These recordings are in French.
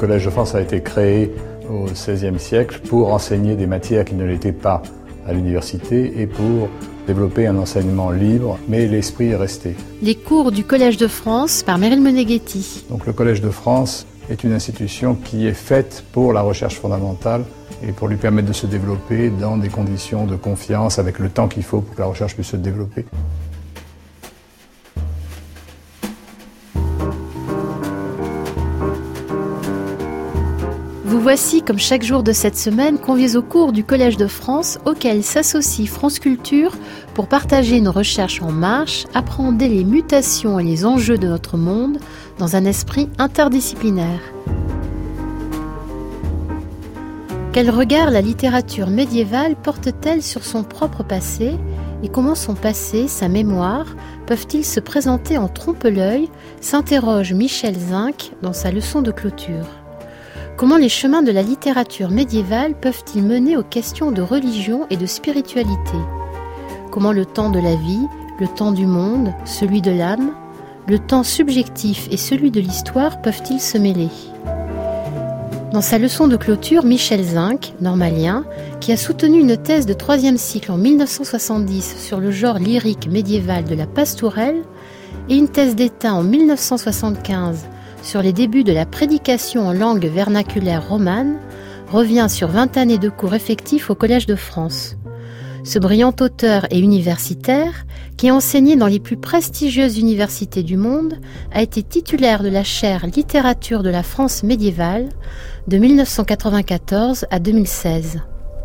Collège de France a été créé au XVIe siècle pour enseigner des matières qui ne l'étaient pas à l'université et pour développer un enseignement libre, mais l'esprit est resté. Les cours du Collège de France par Meryl Moneghetti. Donc le Collège de France est une institution qui est faite pour la recherche fondamentale et pour lui permettre de se développer dans des conditions de confiance avec le temps qu'il faut pour que la recherche puisse se développer. Vous voici, comme chaque jour de cette semaine, conviés au cours du Collège de France, auquel s'associe France Culture pour partager nos recherches en marche, appréhender les mutations et les enjeux de notre monde dans un esprit interdisciplinaire. Quel regard la littérature médiévale porte-t-elle sur son propre passé et comment son passé, sa mémoire, peuvent-ils se présenter en trompe-l'œil, s'interroge Michel Zinc dans sa leçon de clôture. Comment les chemins de la littérature médiévale peuvent-ils mener aux questions de religion et de spiritualité ? Comment le temps de la vie, le temps du monde, celui de l'âme, le temps subjectif et celui de l'histoire peuvent-ils se mêler ? Dans sa leçon de clôture, Michel Zinc, normalien, qui a soutenu une thèse de 3e cycle en 1970 sur le genre lyrique médiéval de la pastourelle et une thèse d'État en 1975 sur les débuts de la prédication en langue vernaculaire romane, revient sur 20 années de cours effectifs au Collège de France. Ce brillant auteur et universitaire, qui a enseigné dans les plus prestigieuses universités du monde, a été titulaire de la chaire Littérature de la France médiévale de 1994 à 2016.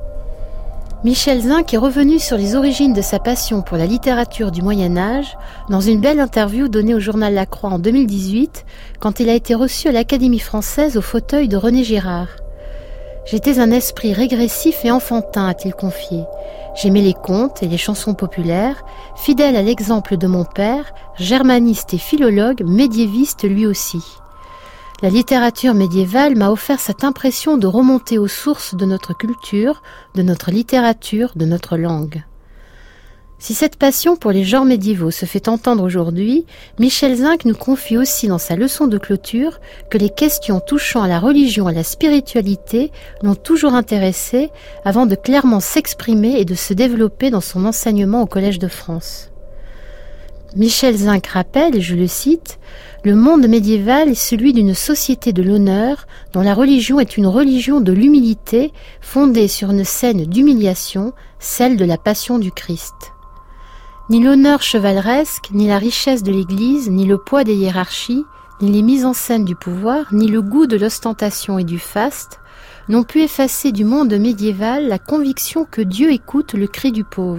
Michel Zinc est revenu sur les origines de sa passion pour la littérature du Moyen-Âge dans une belle interview donnée au journal La Croix en 2018 quand il a été reçu à l'Académie française au fauteuil de René Girard. « J'étais un esprit régressif et enfantin », a-t-il confié. « J'aimais les contes et les chansons populaires, fidèle à l'exemple de mon père, germaniste et philologue, médiéviste lui aussi. La littérature médiévale m'a offert cette impression de remonter aux sources de notre culture, de notre littérature, de notre langue. » Si cette passion pour les genres médiévaux se fait entendre aujourd'hui, Michel Zinc nous confie aussi dans sa leçon de clôture que les questions touchant à la religion et à la spiritualité l'ont toujours intéressé avant de clairement s'exprimer et de se développer dans son enseignement au Collège de France. Michel Zinc rappelle, et je le cite, « Le monde médiéval est celui d'une société de l'honneur dont la religion est une religion de l'humilité fondée sur une scène d'humiliation, celle de la passion du Christ. Ni l'honneur chevaleresque, ni la richesse de l'Église, ni le poids des hiérarchies, ni les mises en scène du pouvoir, ni le goût de l'ostentation et du faste n'ont pu effacer du monde médiéval la conviction que Dieu écoute le cri du pauvre. »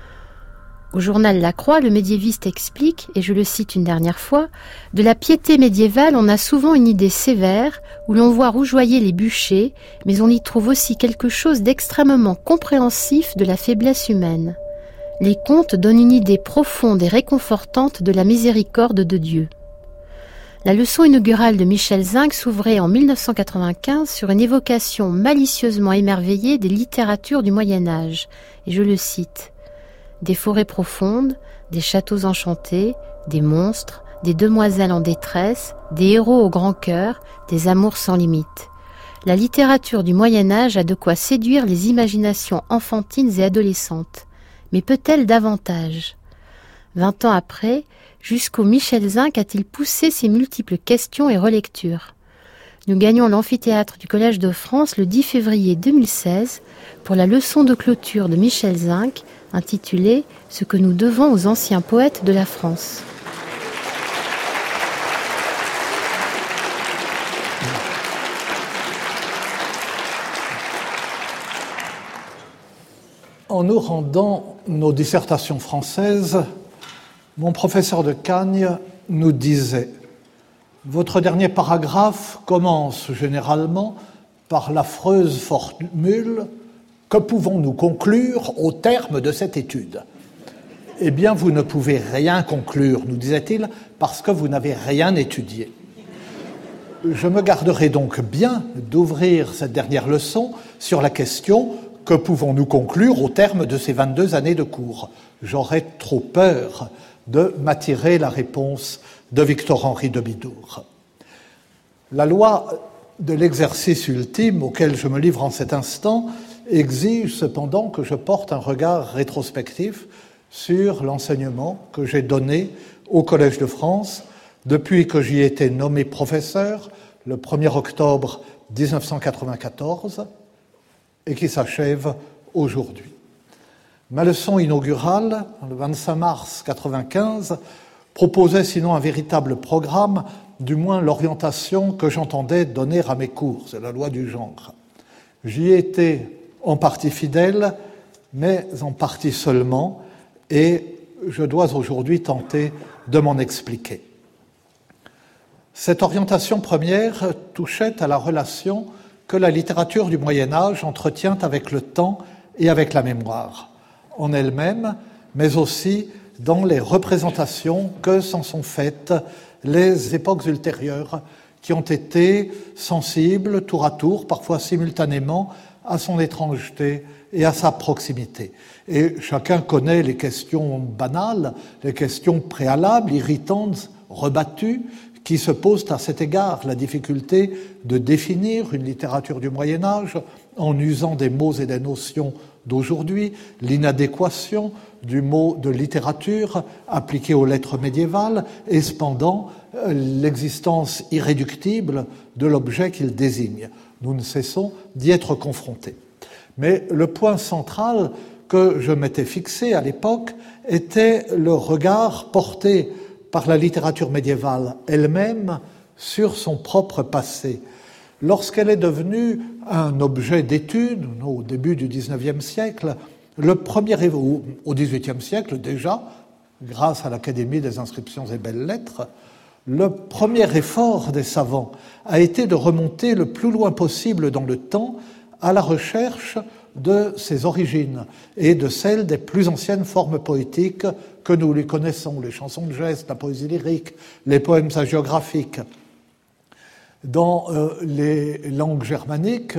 Au journal La Croix, le médiéviste explique, et je le cite une dernière fois, « De la piété médiévale, on a souvent une idée sévère, où l'on voit rougeoyer les bûchers, mais on y trouve aussi quelque chose d'extrêmement compréhensif de la faiblesse humaine. Les contes donnent une idée profonde et réconfortante de la miséricorde de Dieu. » La leçon inaugurale de Michel Zinc s'ouvrait en 1995 sur une évocation malicieusement émerveillée des littératures du Moyen-Âge, et je le cite. Des forêts profondes, des châteaux enchantés, des monstres, des demoiselles en détresse, des héros au grand cœur, des amours sans limite. La littérature du Moyen-Âge a de quoi séduire les imaginations enfantines et adolescentes. Mais peut-elle davantage ? 20 ans après, jusqu'où Michel Zinc a-t-il poussé ses multiples questions et relectures ? Nous gagnons l'amphithéâtre du Collège de France le 10 février 2016 pour la leçon de clôture de Michel Zinc, intitulée « Ce que nous devons aux anciens poètes de la France ». En nous rendant nos dissertations françaises, mon professeur de Cagnes nous disait « Votre dernier paragraphe commence généralement par l'affreuse formule « Que pouvons-nous conclure au terme de cette étude ?» Eh bien, vous ne pouvez rien conclure, nous disait-il, parce que vous n'avez rien étudié. Je me garderai donc bien d'ouvrir cette dernière leçon sur la question « Que pouvons-nous conclure au terme de ces 22 années de cours ?» J'aurais trop peur de m'attirer la réponse de Victor-Henri de Bidour. La loi de l'exercice ultime auquel je me livre en cet instant exige cependant que je porte un regard rétrospectif sur l'enseignement que j'ai donné au Collège de France depuis que j'y ai été nommé professeur le 1er octobre 1994 et qui s'achève aujourd'hui. Ma leçon inaugurale, le 25 mars 1995, proposait sinon un véritable programme, du moins l'orientation que j'entendais donner à mes cours, c'est la loi du genre. J'y ai été en partie fidèle, mais en partie seulement, et je dois aujourd'hui tenter de m'en expliquer. Cette orientation première touchait à la relation que la littérature du Moyen-Âge entretient avec le temps et avec la mémoire, en elle-même, mais aussi dans les représentations que s'en sont faites les époques ultérieures qui ont été sensibles tour à tour, parfois simultanément, à son étrangeté et à sa proximité. Et chacun connaît les questions banales, les questions préalables, irritantes, rebattues, qui se posent à cet égard, la difficulté de définir une littérature du Moyen-Âge en usant des mots et des notions d'aujourd'hui, l'inadéquation du mot de littérature appliqué aux lettres médiévales et cependant l'existence irréductible de l'objet qu'il désigne. Nous ne cessons d'y être confrontés. Mais le point central que je m'étais fixé à l'époque était le regard porté par la littérature médiévale elle-même sur son propre passé. Lorsqu'elle est devenue un objet d'étude, au début du XIXe siècle, au XVIIIe siècle déjà, grâce à l'Académie des inscriptions et belles-lettres, le premier effort des savants a été de remonter le plus loin possible dans le temps à la recherche de ses origines et de celles des plus anciennes formes poétiques que nous lui connaissons, les chansons de geste, la poésie lyrique, les poèmes hagiographiques. Dans les langues germaniques,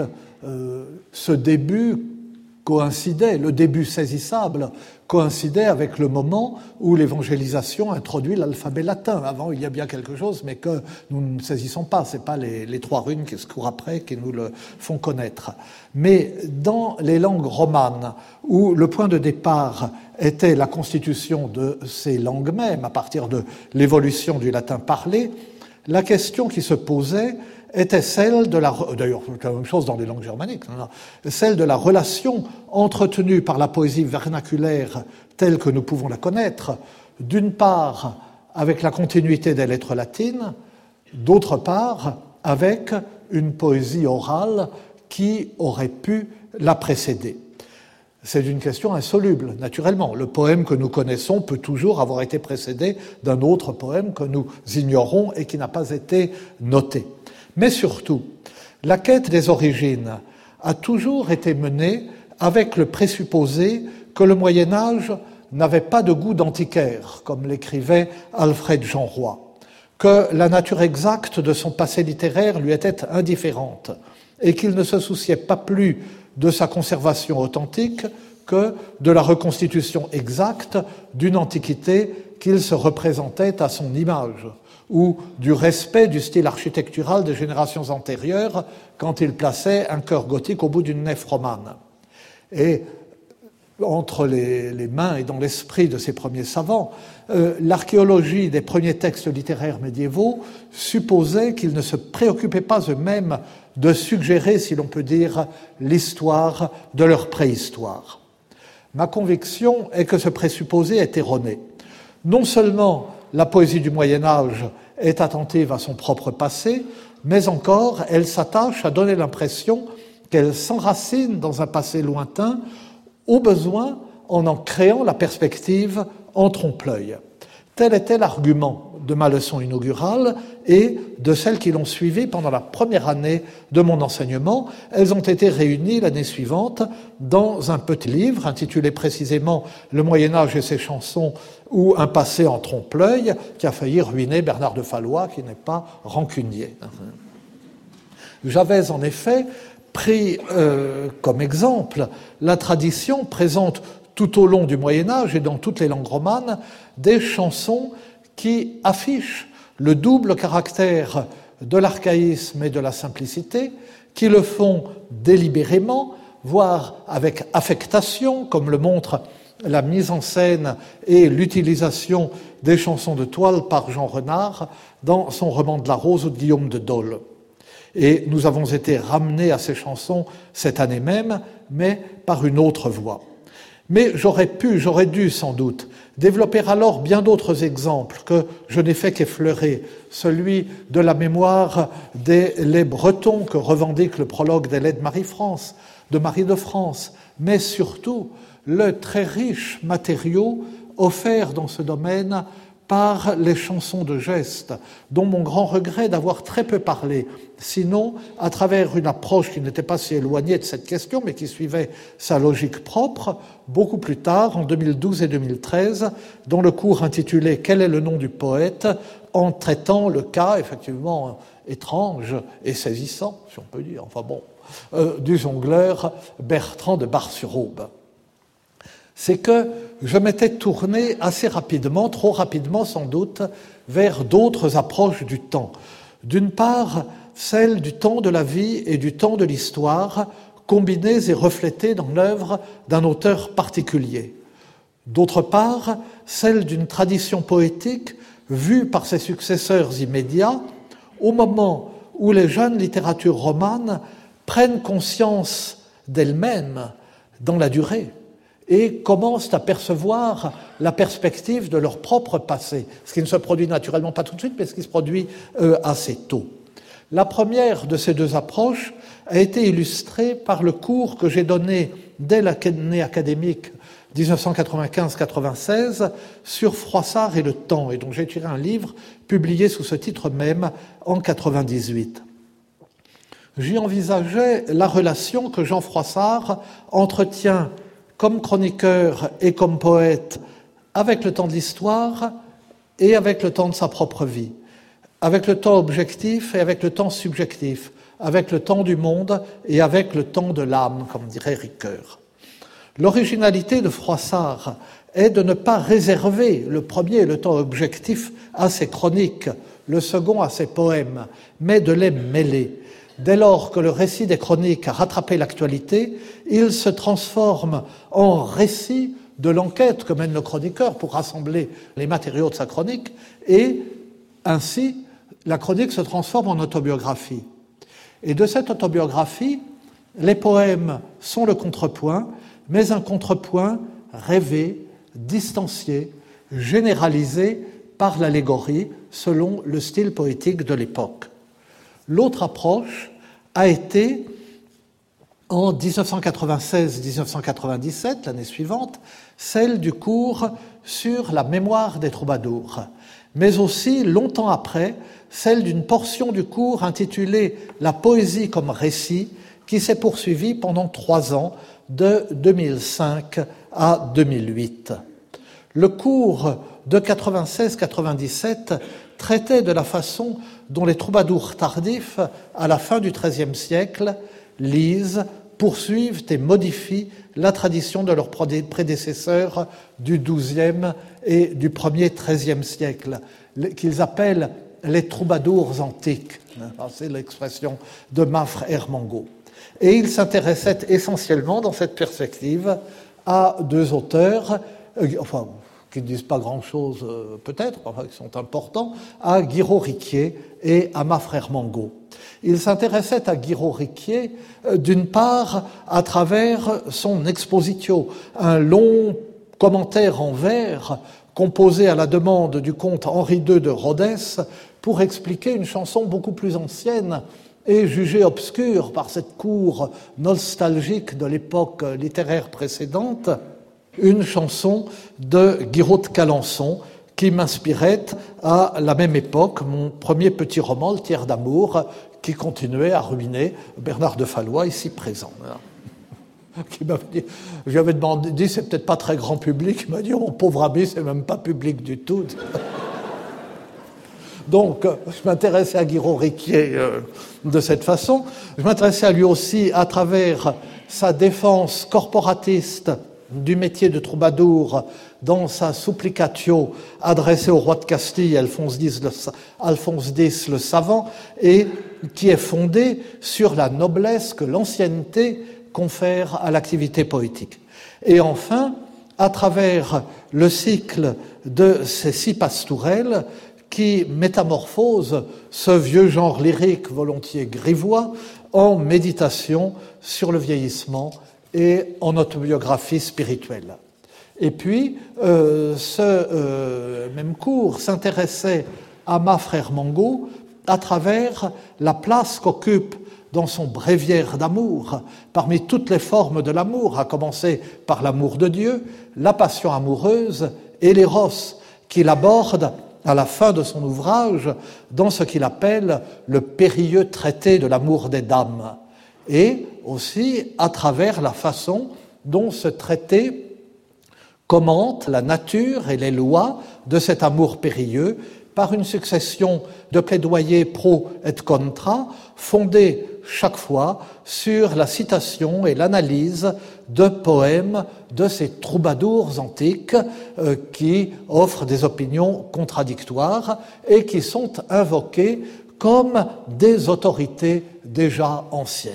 ce début coïncidait, le début saisissable coïncidait avec le moment où l'évangélisation introduit l'alphabet latin. Avant, il y a bien quelque chose, mais que nous ne saisissons pas. Ce n'est pas les trois runes qui se courent après qui nous le font connaître. Mais dans les langues romanes, où le point de départ était la constitution de ces langues mêmes, à partir de l'évolution du latin parlé, la question qui se posait était celle de la... D'ailleurs, c'est la même chose dans les langues germaniques. Celle de la relation entretenue par la poésie vernaculaire telle que nous pouvons la connaître, d'une part avec la continuité des lettres latines, d'autre part avec une poésie orale qui aurait pu la précéder. C'est une question insoluble, naturellement. Le poème que nous connaissons peut toujours avoir été précédé d'un autre poème que nous ignorons et qui n'a pas été noté. Mais surtout, la quête des origines a toujours été menée avec le présupposé que le Moyen-Âge n'avait pas de goût d'antiquaire, comme l'écrivait Alfred Jean Roy, que la nature exacte de son passé littéraire lui était indifférente et qu'il ne se souciait pas plus de sa conservation authentique que de la reconstitution exacte d'une antiquité qu'il se représentait à son image, ou du respect du style architectural des générations antérieures quand il plaçait un chœur gothique au bout d'une nef romane. Et entre les mains et dans l'esprit de ces premiers savants, l'archéologie des premiers textes littéraires médiévaux supposait qu'ils ne se préoccupaient pas eux-mêmes de suggérer, si l'on peut dire, l'histoire de leur préhistoire. Ma conviction est que ce présupposé est erroné. Non seulement la poésie du Moyen-Âge est attentive à son propre passé, mais encore elle s'attache à donner l'impression qu'elle s'enracine dans un passé lointain, au besoin en créant la perspective en trompe-l'œil. Tel était l'argument de ma leçon inaugurale et de celles qui l'ont suivi pendant la première année de mon enseignement. Elles ont été réunies l'année suivante dans un petit livre intitulé précisément « Le Moyen-Âge et ses chansons » ou « Un passé en trompe-l'œil » qui a failli ruiner Bernard de Fallois, qui n'est pas rancunier. J'avais en effet pris comme exemple la tradition présente tout au long du Moyen-Âge et dans toutes les langues romanes des chansons qui affichent le double caractère de l'archaïsme et de la simplicité, qui le font délibérément, voire avec affectation, comme le montre la mise en scène et l'utilisation des chansons de toile par Jean Renard dans son roman de la Rose ou de Guillaume de Dole. Et nous avons été ramenés à ces chansons cette année même, mais par une autre voie. Mais j'aurais dû sans doute développer alors bien d'autres exemples que je n'ai fait qu'effleurer, celui de la mémoire des laits bretons que revendique le prologue des laits de Marie-France, de Marie de France, mais surtout le très riche matériau offert dans ce domaine par les chansons de geste, dont mon grand regret d'avoir très peu parlé, sinon à travers une approche qui n'était pas si éloignée de cette question, mais qui suivait sa logique propre, beaucoup plus tard, en 2012 et 2013, dans le cours intitulé « Quel est le nom du poète ?», en traitant le cas, effectivement étrange et saisissant, si on peut dire, du jongleur Bertrand de Bar-sur-Aube. C'est que je m'étais tourné assez rapidement, trop rapidement sans doute, vers d'autres approches du temps. D'une part, celle du temps de la vie et du temps de l'histoire, combinés et reflétés dans l'œuvre d'un auteur particulier. D'autre part, celle d'une tradition poétique vue par ses successeurs immédiats, au moment où les jeunes littératures romanes prennent conscience d'elles-mêmes dans la durée et commencent à percevoir la perspective de leur propre passé, ce qui ne se produit naturellement pas tout de suite, mais ce qui se produit assez tôt. La première de ces deux approches a été illustrée par le cours que j'ai donné dès l'année académique 1995-96 sur Froissart et le temps, et dont j'ai tiré un livre publié sous ce titre même en 1998. J'y envisageais la relation que Jean Froissart entretient comme chroniqueur et comme poète avec le temps de l'histoire et avec le temps de sa propre vie, avec le temps objectif et avec le temps subjectif, avec le temps du monde et avec le temps de l'âme, comme dirait Ricoeur. L'originalité de Froissart est de ne pas réserver le premier, le temps objectif, à ses chroniques, le second à ses poèmes, mais de les mêler. Dès lors que le récit des chroniques a rattrapé l'actualité, il se transforme en récit de l'enquête que mène le chroniqueur pour rassembler les matériaux de sa chronique, et ainsi la chronique se transforme en autobiographie. Et de cette autobiographie, les poèmes sont le contrepoint, mais un contrepoint rêvé, distancié, généralisé par l'allégorie selon le style poétique de l'époque. L'autre approche a été, en 1996-1997, l'année suivante, celle du cours sur la mémoire des troubadours, mais aussi, longtemps après, celle d'une portion du cours intitulée « La poésie comme récit » qui s'est poursuivie pendant 3 ans, de 2005 à 2008. Le cours de 96-97 traitait de la façon dont les troubadours tardifs, à la fin du XIIIe siècle, lisent, poursuivent et modifient la tradition de leurs prédécesseurs du XIIe et du premier XIIIe siècle, qu'ils appellent les troubadours antiques. C'est l'expression de Mafre Ermango. Et ils s'intéressaient essentiellement, dans cette perspective, à 2 auteurs, qui ne disent pas grand-chose peut-être, qui sont importants, à Guiraud-Riquier et à Mafre Ermango. Il s'intéressait à Guiraud-Riquier, d'une part, à travers son expositio, un long commentaire en vers composé à la demande du comte Henri II de Rodez pour expliquer une chanson beaucoup plus ancienne et jugée obscure par cette cour nostalgique de l'époque littéraire précédente, une chanson de Guiraud de Calençon qui m'inspirait à la même époque mon premier petit roman, Le Tiers d'amour, qui continuait à ruiner Bernard de Fallois, ici présent. Qui m'avait dit, je lui avais dit, c'est peut-être pas très grand public. Il m'a dit, mon pauvre ami, c'est même pas public du tout. Donc, je m'intéressais à Guiraud-Riquier de cette façon. Je m'intéressais à lui aussi à travers sa défense corporatiste du métier de troubadour dans sa supplicatio adressée au roi de Castille, Alphonse X le Savant, et qui est fondée sur la noblesse que l'ancienneté confère à l'activité poétique. Et enfin, à travers le cycle de ces 6 pastourelles qui métamorphosent ce vieux genre lyrique volontiers grivois en méditation sur le vieillissement et en autobiographie spirituelle. Et puis, ce même cours s'intéressait à Ma Frère Mangot à travers la place qu'occupe dans son bréviaire d'amour, parmi toutes les formes de l'amour, à commencer par l'amour de Dieu, la passion amoureuse et l'éros, qu'il aborde à la fin de son ouvrage dans ce qu'il appelle le périlleux traité de l'amour des dames, et aussi à travers la façon dont ce traité commente la nature et les lois de cet amour périlleux par une succession de plaidoyers pro et contra, fondés chaque fois sur la citation et l'analyse de poèmes de ces troubadours antiques qui offrent des opinions contradictoires et qui sont invoqués comme des autorités déjà anciennes.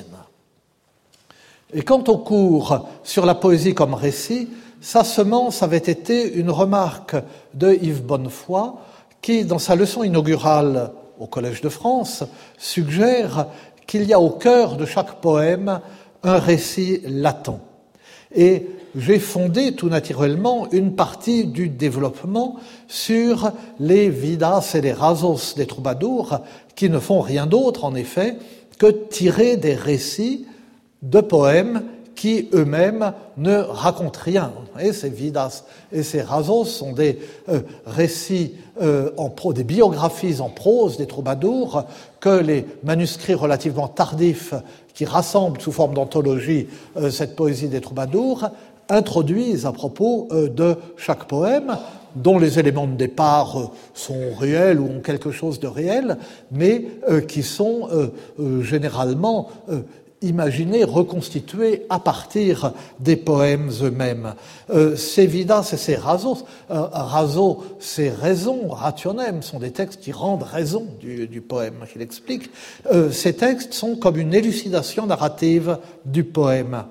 Et quant au cours sur la poésie comme récit, sa semence avait été une remarque de Yves Bonnefoy qui, dans sa leçon inaugurale au Collège de France, suggère qu'il y a au cœur de chaque poème un récit latent. Et j'ai fondé tout naturellement une partie du développement sur les vidas et les rasos des troubadours qui ne font rien d'autre, en effet, que tirer des récits de poèmes qui eux-mêmes ne racontent rien. Et ces vidas et ces rasos sont des récits des biographies en prose des troubadours que les manuscrits relativement tardifs qui rassemblent sous forme d'anthologie cette poésie des troubadours introduisent à propos de chaque poème, dont les éléments de départ sont réels ou ont quelque chose de réel, mais qui sont généralement imaginés, reconstitués à partir des poèmes eux-mêmes. Ces vidas et ces rasos, raso, c'est raison, rationem, sont des textes qui rendent raison du poème, qu'il explique. Ces textes sont comme une élucidation narrative du poème.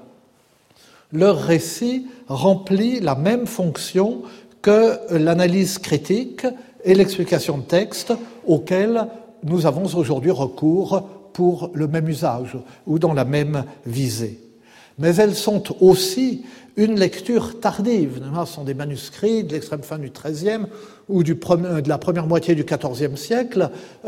Leur récit remplit la même fonction que l'analyse critique et l'explication de texte auxquelles nous avons aujourd'hui recours pour le même usage ou dans la même visée. Mais elles sont aussi une lecture tardive. Ce sont des manuscrits de l'extrême fin du XIIIe ou de la première moitié du XIVe siècle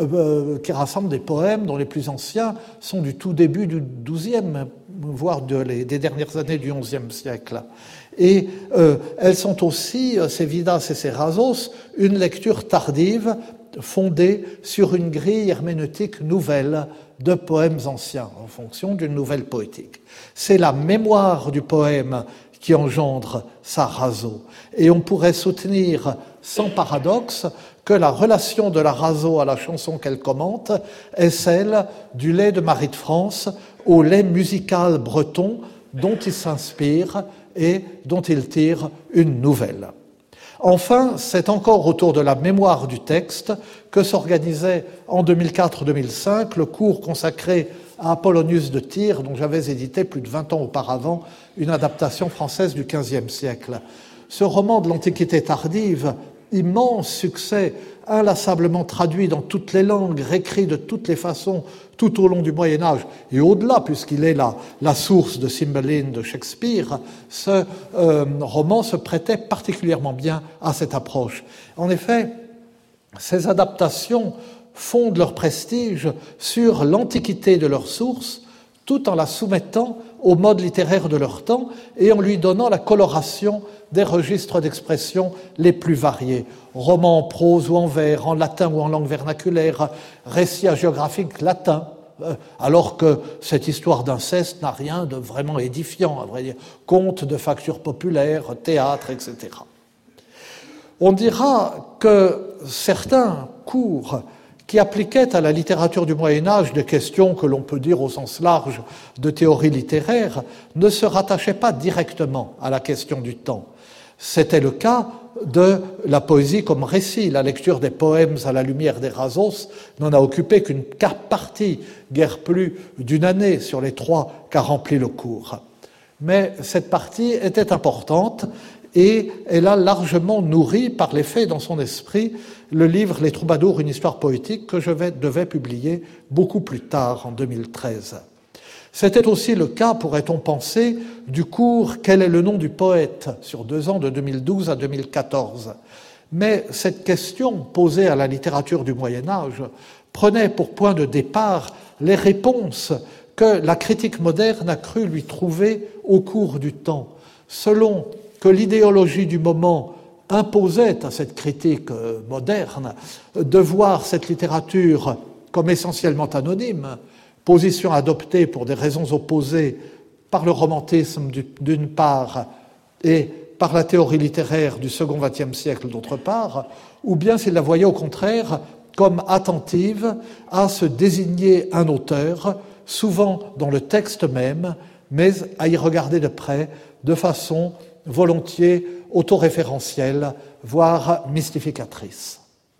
qui rassemblent des poèmes dont les plus anciens sont du tout début du XIIe, voire des dernières années du XIe siècle. Et elles sont aussi, ces vidas et ces rasos, une lecture tardive fondée sur une grille herméneutique nouvelle de poèmes anciens, en fonction d'une nouvelle poétique. C'est la mémoire du poème qui engendre sa raso. Et on pourrait soutenir, sans paradoxe, que la relation de la raso à la chanson qu'elle commente est celle du lait de Marie de France au lait musical breton dont il s'inspire et dont il tire une nouvelle. Enfin, c'est encore autour de la mémoire du texte que s'organisait en 2004-2005 le cours consacré à Apollonius de Tyr, dont j'avais édité plus de 20 ans auparavant une adaptation française du XVe siècle. Ce roman de l'Antiquité tardive, immense succès, inlassablement traduit dans toutes les langues, réécrit de toutes les façons tout au long du Moyen-Âge et au-delà, puisqu'il est la source de Cymbeline de Shakespeare, ce roman se prêtait particulièrement bien à cette approche. En effet, ces adaptations fondent leur prestige sur l'antiquité de leur source, tout en la soumettant au mode littéraire de leur temps et en lui donnant la coloration des registres d'expression les plus variés. Romans en prose ou en vers, en latin ou en langue vernaculaire, récits hagiographiques latins, alors que cette histoire d'inceste n'a rien de vraiment édifiant, à vrai dire. Contes de factures populaires, théâtre, etc. On dira que certains cours qui appliquait à la littérature du Moyen-Âge des questions que l'on peut dire au sens large de théorie littéraire, ne se rattachait pas directement à la question du temps. C'était le cas de la poésie comme récit. La lecture des poèmes à la lumière des Razos n'en a occupé qu'une partie, guère plus d'une année sur les 3 qu'a rempli le cours. Mais cette partie était importante et elle a largement nourri par l'effet dans son esprit le livre « Les Troubadours, une histoire poétique » que je devais publier beaucoup plus tard, en 2013. C'était aussi le cas, pourrait-on penser, du cours « Quel est le nom du poète ?» sur 2 ans, de 2012 à 2014. Mais cette question posée à la littérature du Moyen-Âge prenait pour point de départ les réponses que la critique moderne a cru lui trouver au cours du temps, selon que l'idéologie du moment imposait à cette critique moderne de voir cette littérature comme essentiellement anonyme, position adoptée pour des raisons opposées par le romantisme d'une part et par la théorie littéraire du second XXe siècle d'autre part, ou bien s'il la voyait au contraire comme attentive à se désigner un auteur, souvent dans le texte même, mais à y regarder de près, de façon volontiers autoréférentielle, voire mystificatrice.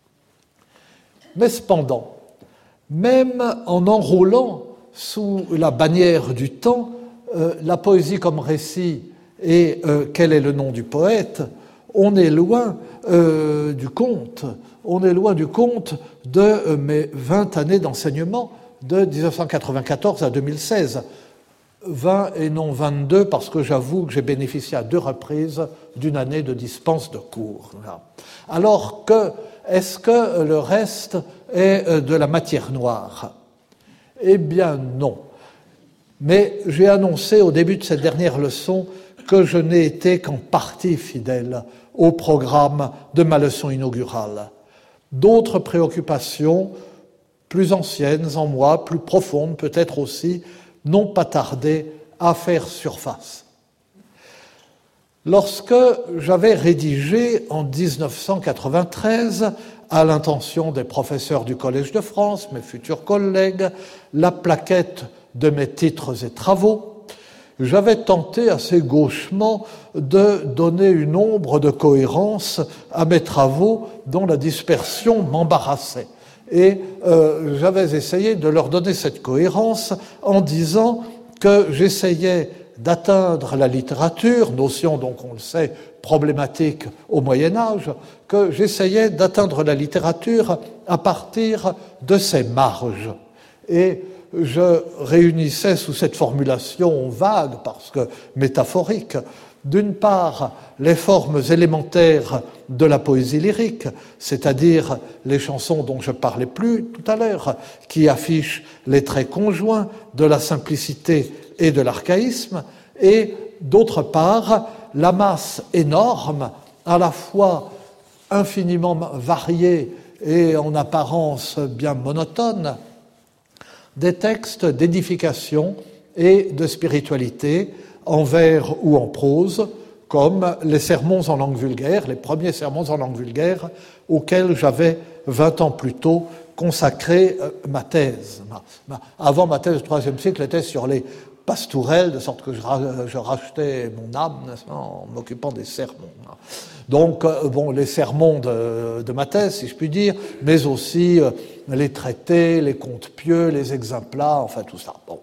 Mais cependant, même en enrôlant sous la bannière du temps la poésie comme récit et quel est le nom du poète, on est loin du compte. On est loin du compte de mes 20 années d'enseignement de 1994 à 2016. 20 et non 22 parce que j'avoue que j'ai bénéficié à 2 reprises d'une année de dispense de cours. Alors que, est-ce que le reste est de la matière noire ? Eh bien non. Mais j'ai annoncé au début de cette dernière leçon que je n'ai été qu'en partie fidèle au programme de ma leçon inaugurale. D'autres préoccupations, plus anciennes en moi, plus profondes peut-être aussi, n'ont pas tardé à faire surface. Lorsque j'avais rédigé en 1993, à l'intention des professeurs du Collège de France, mes futurs collègues, la plaquette de mes titres et travaux, j'avais tenté assez gauchement de donner une ombre de cohérence à mes travaux dont la dispersion m'embarrassait. Et j'avais essayé de leur donner cette cohérence en disant que j'essayais d'atteindre la littérature, notion donc on le sait problématique au Moyen-Âge, que j'essayais d'atteindre la littérature à partir de ses marges. Et je réunissais sous cette formulation vague, parce que métaphorique, d'une part les formes élémentaires de la poésie lyrique, c'est-à-dire les chansons dont je parlais plus tout à l'heure, qui affichent les traits conjoints de la simplicité et de l'archaïsme, et d'autre part la masse énorme, à la fois infiniment variée et en apparence bien monotone, des textes d'édification et de spiritualité en vers ou en prose, comme les sermons en langue vulgaire, les premiers sermons en langue vulgaire auxquels j'avais 20 ans plus tôt consacré ma thèse. Avant, ma thèse du IIIe siècle était sur les pastourelles, de sorte que je rachetais mon âme en m'occupant des sermons. Donc, les sermons de ma thèse, si je puis dire, mais aussi les traités, les contes pieux, les exemplas, enfin tout ça. Bon.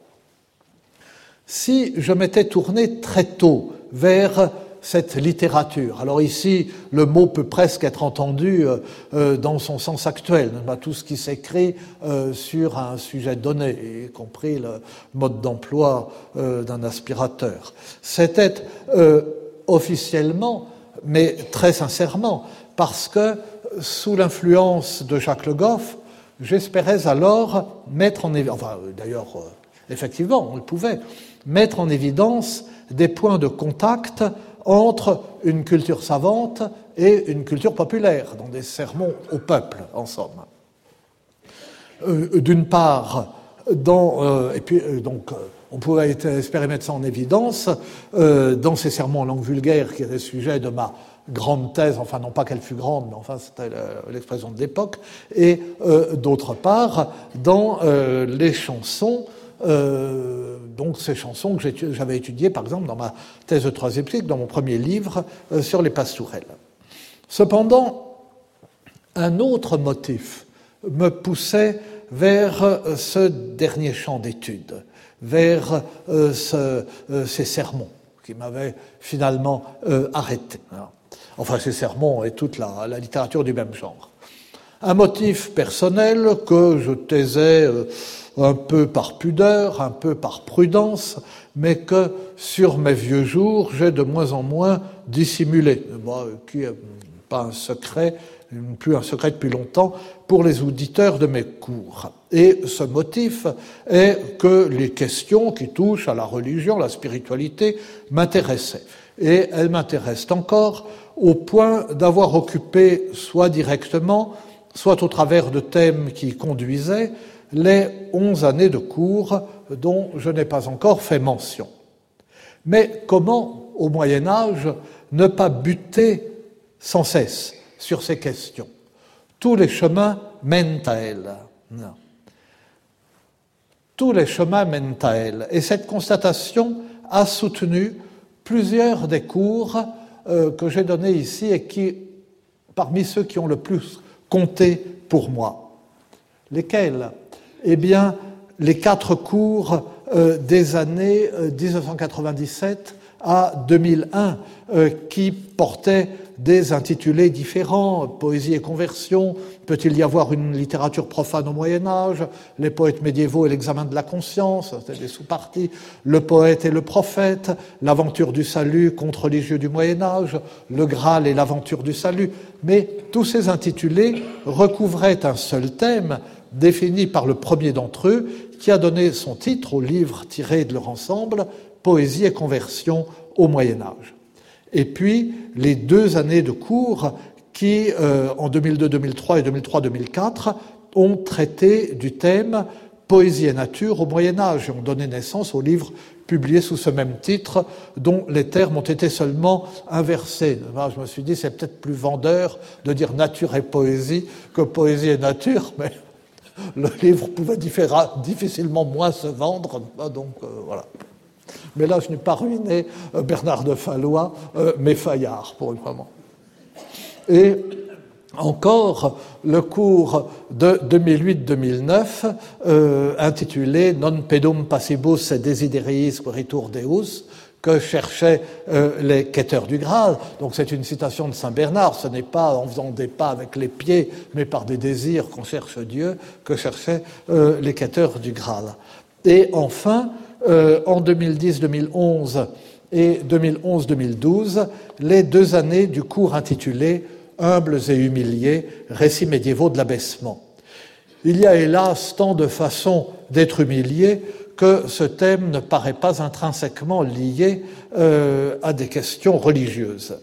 Si je m'étais tourné très tôt vers cette littérature, alors ici, le mot peut presque être entendu dans son sens actuel, tout ce qui s'écrit sur un sujet donné, y compris le mode d'emploi d'un aspirateur. C'était officiellement, mais très sincèrement, parce que sous l'influence de Jacques Le Goff, j'espérais alors mettre en évidence, enfin d'ailleurs, effectivement, on le pouvait, mettre en évidence des points de contact entre une culture savante et une culture populaire, dans des sermons au peuple, en somme. D'une part, et puis donc on pouvait espérer mettre ça en évidence dans ces sermons en langue vulgaire qui étaient sujet de ma grande thèse, enfin non pas qu'elle fut grande, mais enfin c'était l'expression de l'époque, et d'autre part dans les chansons, donc ces chansons que j'avais étudiées par exemple dans ma thèse de troisième cycle, dans mon premier livre sur les pastourelles. Cependant, un autre motif me poussait vers ce dernier champ d'études, vers ces sermons qui m'avaient finalement arrêté. Enfin, ces sermons et toute la littérature du même genre. Un motif personnel que je taisais un peu par pudeur, un peu par prudence, mais que sur mes vieux jours, j'ai de moins en moins dissimulé, qui n'est pas un secret, plus un secret depuis longtemps, pour les auditeurs de mes cours. Et ce motif est que les questions qui touchent à la religion, la spiritualité, m'intéressaient. Et elles m'intéressent encore au point d'avoir occupé, soit directement, soit au travers de thèmes qui y conduisaient, les 11 années de cours dont je n'ai pas encore fait mention. Mais comment, au Moyen-Âge, ne pas buter sans cesse sur ces questions? Tous les chemins mènent à elles. Non. Tous les chemins mènent à elles. Et cette constatation a soutenu plusieurs des cours que j'ai donnés ici et qui, parmi ceux qui ont le plus compté pour moi. Lesquels? Eh bien, les 4 cours des années 1997 à 2001 qui portaient des intitulés différents, poésie et conversion, peut-il y avoir une littérature profane au Moyen-Âge, les poètes médiévaux et l'examen de la conscience, c'était des sous-parties, le poète et le prophète, l'aventure du salut contre religieux du Moyen-Âge, le Graal et l'aventure du salut, mais tous ces intitulés recouvraient un seul thème défini par le premier d'entre eux, qui a donné son titre au livre tiré de leur ensemble, Poésie et conversion au Moyen-Âge. Et puis, les 2 années de cours qui, en 2002-2003 et 2003-2004, ont traité du thème Poésie et nature au Moyen-Âge et ont donné naissance au livre publié sous ce même titre, dont les termes ont été seulement inversés. Je me suis dit, c'est peut-être plus vendeur de dire nature et poésie que poésie et nature, mais le livre pouvait difficilement moins se vendre, donc voilà. Mais là, je n'ai pas ruiné Bernard de Fallois, mais Fayard, pour le moment. Et encore, le cours de 2008-2009, intitulé « Non pedum passibus et desideriis queritur Deus », que cherchaient les quêteurs du Graal. Donc c'est une citation de Saint Bernard, ce n'est pas en faisant des pas avec les pieds, mais par des désirs qu'on cherche Dieu, que cherchaient les quêteurs du Graal. Et enfin, en 2010-2011 et 2011-2012, les 2 années du cours intitulé « Humbles et humiliés, récits médiévaux de l'abaissement ». Il y a hélas tant de façons d'être humilié que ce thème ne paraît pas intrinsèquement lié à des questions religieuses.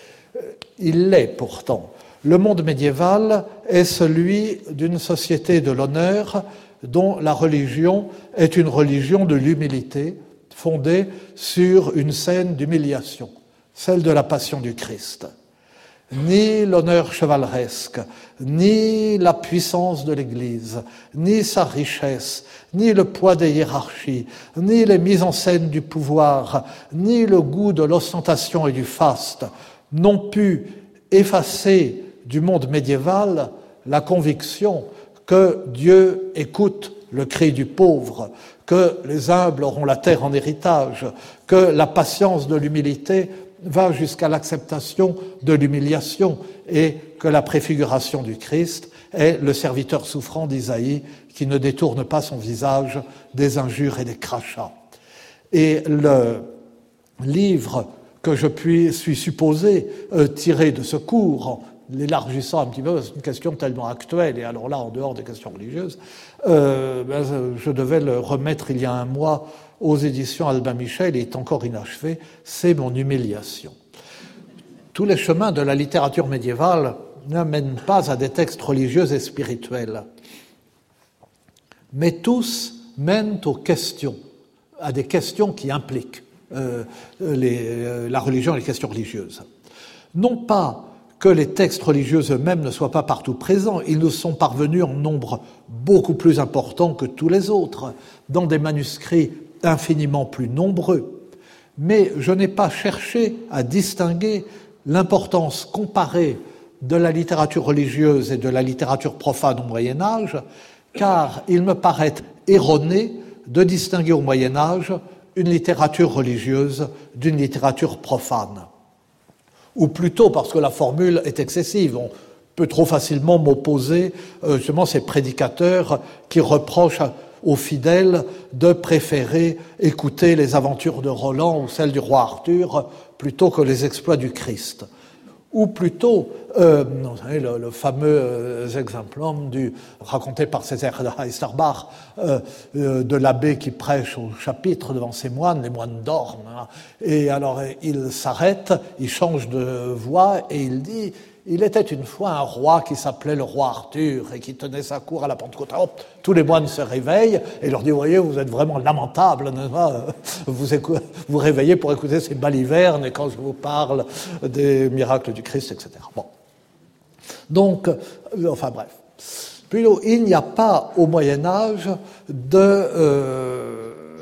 Il l'est pourtant. Le monde médiéval est celui d'une société de l'honneur dont la religion est une religion de l'humilité, fondée sur une scène d'humiliation, celle de la passion du Christ. Ni l'honneur chevaleresque, ni la puissance de l'Église, ni sa richesse, ni le poids des hiérarchies, ni les mises en scène du pouvoir, ni le goût de l'ostentation et du faste n'ont pu effacer du monde médiéval la conviction que Dieu écoute le cri du pauvre, que les humbles auront la terre en héritage, que la patience de l'humilité va jusqu'à l'acceptation de l'humiliation et que la préfiguration du Christ est le serviteur souffrant d'Isaïe qui ne détourne pas son visage des injures et des crachats. Et le livre que je suis supposé tirer de ce cours, l'élargissant un petit peu, c'est une question tellement actuelle, et alors là, en dehors des questions religieuses, je devais le remettre il y a 1 mois aux éditions Albin Michel, il est encore inachevé, c'est mon humiliation. Tous les chemins de la littérature médiévale ne mènent pas à des textes religieux et spirituels, mais tous mènent aux questions, à des questions qui impliquent la religion et les questions religieuses. Non pas que les textes religieux eux-mêmes ne soient pas partout présents, ils nous sont parvenus en nombre beaucoup plus important que tous les autres, dans des manuscrits infiniment plus nombreux. Mais je n'ai pas cherché à distinguer l'importance comparée de la littérature religieuse et de la littérature profane au Moyen-Âge, car il me paraît erroné de distinguer au Moyen-Âge une littérature religieuse d'une littérature profane. Ou plutôt parce que la formule est excessive. On peut trop facilement m'opposer justement ces prédicateurs qui reprochent aux fidèles de préférer écouter les aventures de Roland ou celles du roi Arthur plutôt que les exploits du Christ. Ou plutôt, vous savez, le fameux exemplum raconté par Césaire de Heisterbach de l'abbé qui prêche au chapitre devant ses moines, les moines dorment, hein, et alors il s'arrête, il change de voix et il dit « Il était une fois un roi qui s'appelait le roi Arthur et qui tenait sa cour à la Pentecôte. » Tous les moines se réveillent et leur disent « Vous voyez, vous êtes vraiment lamentables, n'est-ce pas ? Vous réveillez pour écouter ces balivernes et quand je vous parle des miracles du Christ, etc. » Bon. Donc, enfin bref. Puis il n'y a pas au Moyen-Âge de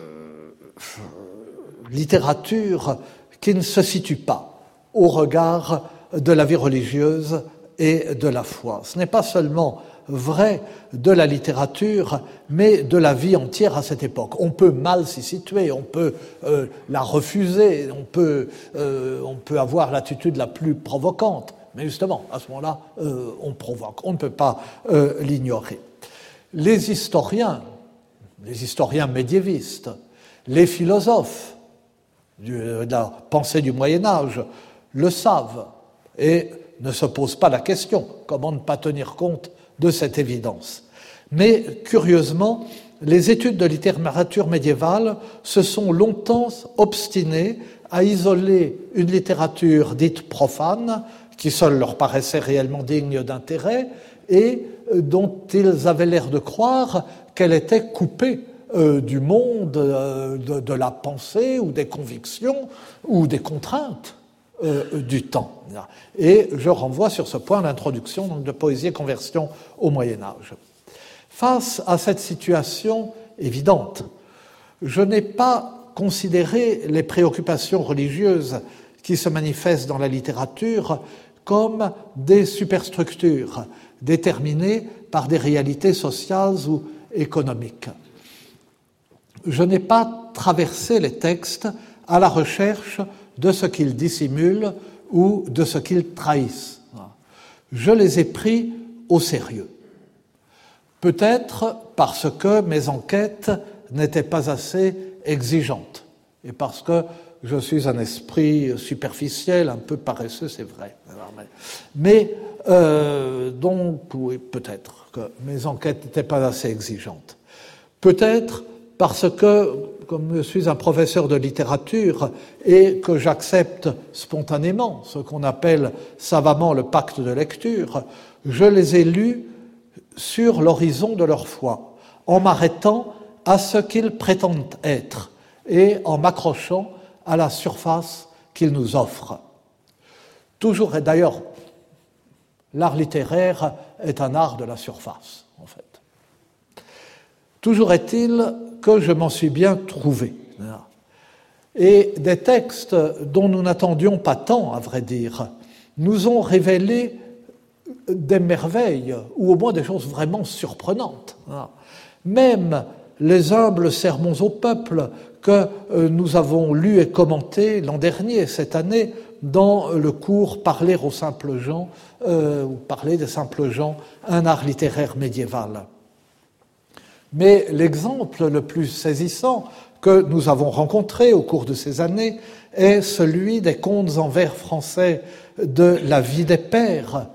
littérature qui ne se situe pas au regard de la vie religieuse et de la foi. Ce n'est pas seulement vrai de la littérature, mais de la vie entière à cette époque. On peut mal s'y situer, on peut la refuser, on peut avoir l'attitude la plus provocante, mais justement, à ce moment-là, on provoque. On ne peut pas l'ignorer. Les historiens médiévistes, les philosophes de la pensée du Moyen-Âge le savent et ne se posent pas la question. Comment ne pas tenir compte de cette évidence? Mais, curieusement, les études de littérature médiévale se sont longtemps obstinées à isoler une littérature dite profane, qui seule leur paraissait réellement digne d'intérêt, et dont ils avaient l'air de croire qu'elle était coupée du monde, de la pensée, ou des convictions, ou des contraintes du temps. Et je renvoie sur ce point l'introduction de Poésie et conversion au Moyen-Âge. Face à cette situation évidente, je n'ai pas considéré les préoccupations religieuses qui se manifestent dans la littérature comme des superstructures déterminées par des réalités sociales ou économiques. Je n'ai pas traversé les textes à la recherche de ce qu'ils dissimulent ou de ce qu'ils trahissent. Je les ai pris au sérieux. Peut-être parce que mes enquêtes n'étaient pas assez exigeantes et parce que je suis un esprit superficiel, un peu paresseux, c'est vrai. Mais donc, oui, peut-être que mes enquêtes n'étaient pas assez exigeantes. Peut-être parce que, comme je suis un professeur de littérature et que j'accepte spontanément ce qu'on appelle savamment le pacte de lecture, je les ai lus sur l'horizon de leur foi, en m'arrêtant à ce qu'ils prétendent être et en m'accrochant à la surface qu'ils nous offrent. Toujours, et d'ailleurs, l'art littéraire est un art de la surface, en fait. Toujours est-il que je m'en suis bien trouvé. Et des textes dont nous n'attendions pas tant, à vrai dire, nous ont révélé des merveilles, ou au moins des choses vraiment surprenantes. Même les humbles sermons au peuple que nous avons lus et commentés l'an dernier, cette année, dans le cours « Parler aux simples gens » ou « Parler des simples gens, un art littéraire médiéval ». Mais l'exemple le plus saisissant que nous avons rencontré au cours de ces années est celui des contes en vers français de La vie des pères,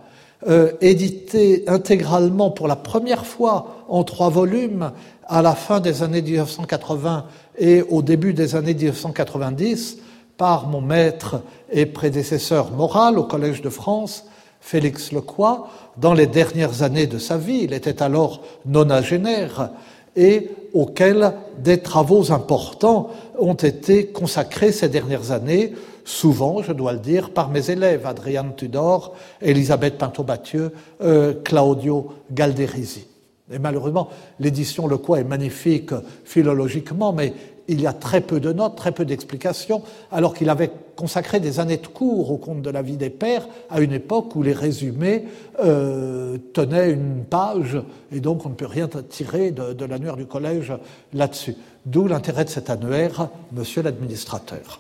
édité intégralement pour la première fois en 3 volumes à la fin des années 1980 et au début des années 1990 par mon maître et prédécesseur moral au Collège de France, Félix Lecroix, dans les dernières années de sa vie. Il était alors nonagénaire et auquel des travaux importants ont été consacrés ces dernières années souvent, je dois le dire, par mes élèves, Adrienne Tudor, Elisabeth Pinto-Bathieu, Claudio Galderisi. Et malheureusement, l'édition Le Quoi est magnifique philologiquement, mais il y a très peu de notes, très peu d'explications, alors qu'il avait consacré des années de cours au conte de la vie des pères, à une époque où les résumés tenaient une page, et donc on ne peut rien tirer de l'annuaire du collège là-dessus. D'où l'intérêt de cet annuaire, monsieur l'administrateur.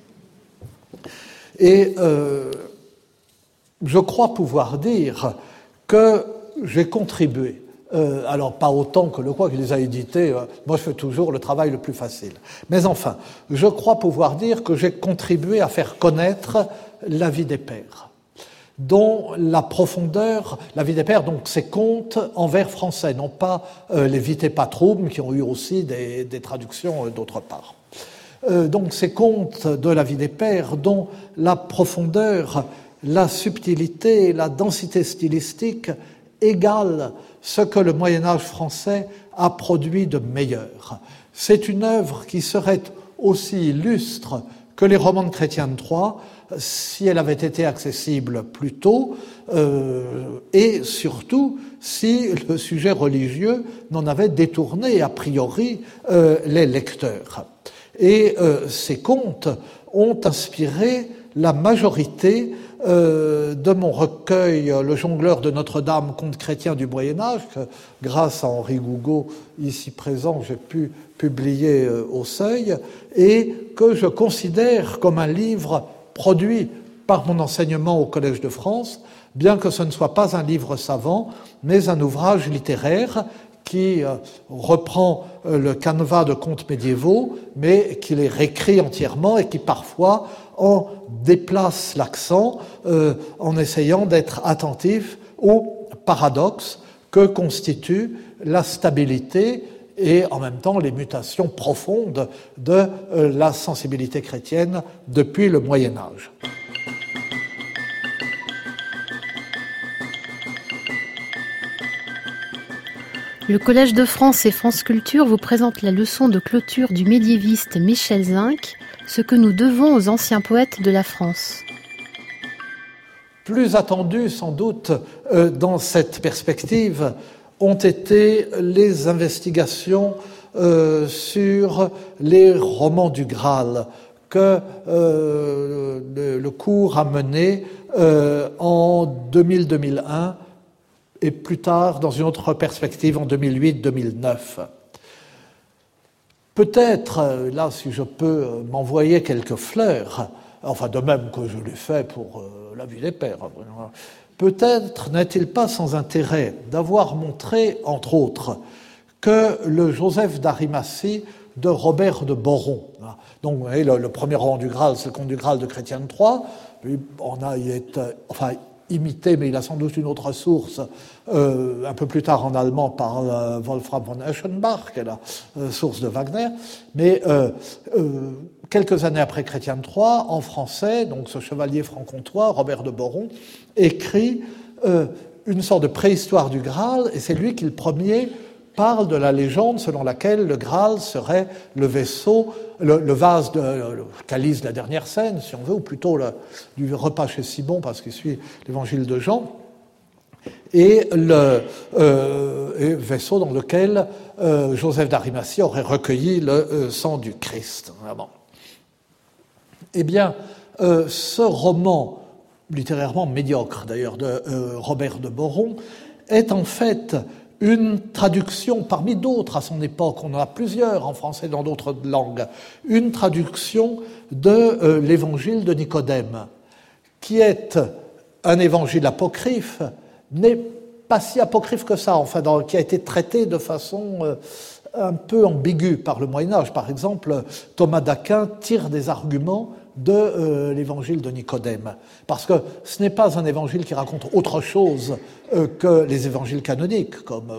Et je crois pouvoir dire que j'ai contribué, alors pas autant que Le Quoi qui les a édités, moi je fais toujours le travail le plus facile. Mais enfin, je crois pouvoir dire que j'ai contribué à faire connaître La vie des pères, dont la profondeur, La vie des pères, donc ces contes en vers français, non pas les Vitae Patrum, qui ont eu aussi des traductions d'autre part. Donc ces contes de La vie des pères, dont la profondeur, la subtilité, la densité stylistique égale ce que le Moyen-Âge français a produit de meilleur. C'est une œuvre qui serait aussi illustre que les romans de Chrétien de Troyes si elle avait été accessible plus tôt et surtout si le sujet religieux n'en avait détourné a priori les lecteurs. Et ces contes ont inspiré la majorité de mon recueil Le jongleur de Notre-Dame, conte chrétien du Moyen-Âge, que grâce à Henri Gougaud, ici présent, j'ai pu publier au Seuil, et que je considère comme un livre produit par mon enseignement au Collège de France, bien que ce ne soit pas un livre savant, mais un ouvrage littéraire qui reprend le canevas de contes médiévaux, mais qui les réécrit entièrement et qui parfois en déplace l'accent en essayant d'être attentif au paradoxe que constitue la stabilité et en même temps les mutations profondes de la sensibilité chrétienne depuis le Moyen-Âge. Le Collège de France et France Culture vous présente la leçon de clôture du médiéviste Michel Zinc, Ce que nous devons aux anciens poètes de la France. Plus attendu sans doute dans cette perspective ont été les investigations sur les romans du Graal que le cours a mené en 2000-2001 et plus tard dans une autre perspective en 2008-2009. Peut-être, là, si je peux m'envoyer quelques fleurs, enfin de même que je l'ai fait pour La vie des pères, peut-être n'est-il pas sans intérêt d'avoir montré, entre autres, que le Joseph d'Arimathie de Robert de Boron, donc vous voyez, le premier roman du Graal, c'est le conte du Graal de Chrétien de Troyes, on a imité, mais il a sans doute une autre source, un peu plus tard en allemand par Wolfram von Eschenbach, qui est la source de Wagner, mais quelques années après Chrétien de Troyes, en français, donc ce chevalier franc-comtois, Robert de Boron, écrit une sorte de préhistoire du Graal, et c'est lui qui, le premier, parle de la légende selon laquelle le Graal serait le vaisseau, le vase, le calice de la dernière scène, si on veut, ou plutôt du repas chez Simon, parce qu'il suit l'évangile de Jean, et le vaisseau dans lequel Joseph d'Arimathie aurait recueilli le sang du Christ. Vraiment. Eh bien, ce roman, littérairement médiocre d'ailleurs, de Robert de Boron, est en fait une traduction, parmi d'autres à son époque, on en a plusieurs en français dans d'autres langues, une traduction de l'évangile de Nicodème, qui est un évangile apocryphe, n'est pas si apocryphe que ça, enfin, qui a été traité de façon un peu ambiguë par le Moyen-Âge. Par exemple, Thomas d'Aquin tire des arguments de l'évangile de Nicodème, parce que ce n'est pas un évangile qui raconte autre chose que les évangiles canoniques, comme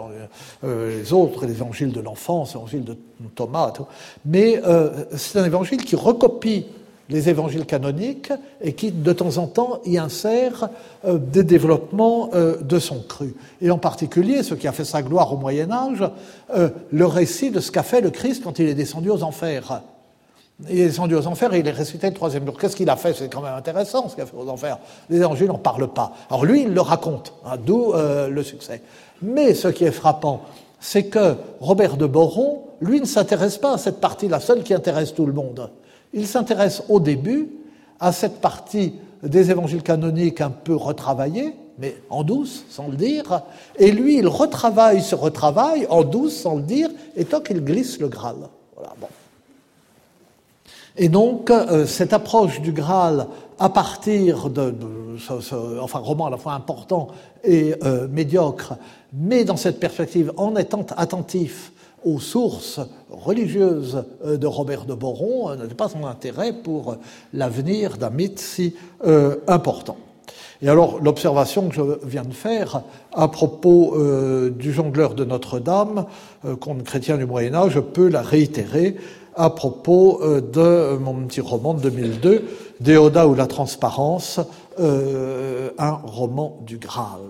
les autres, l'évangile de l'enfance, l'évangile de Thomas, tout. Mais c'est un évangile qui recopie les évangiles canoniques et qui, de temps en temps, y insère des développements de son cru. Et en particulier, ce qui a fait sa gloire au Moyen-Âge, le récit de ce qu'a fait le Christ quand il est descendu aux enfers. Il est descendu aux enfers et il est ressuscité le troisième jour. Qu'est-ce qu'il a fait? C'est quand même intéressant ce qu'il a fait aux enfers. Les évangiles n'en parlent pas. Alors lui, il le raconte, d'où le succès. Mais ce qui est frappant, c'est que Robert de Boron, lui, ne s'intéresse pas à cette partie, la seule qui intéresse tout le monde. Il s'intéresse au début à cette partie des évangiles canoniques un peu retravaillée, mais en douce, sans le dire, et lui, il retravaille en douce, sans le dire, et tant qu'il glisse le Graal. Voilà, bon. Et donc, cette approche du Graal à partir de roman à la fois important et médiocre, mais dans cette perspective, en étant attentif aux sources religieuses de Robert de Boron, n'était pas son intérêt pour l'avenir d'un mythe si important. Et alors, l'observation que je viens de faire à propos du jongleur de Notre-Dame, conte chrétien du Moyen-Âge, je peux la réitérer à propos de mon petit roman de 2002, Déodat ou la transparence, un roman du Graal.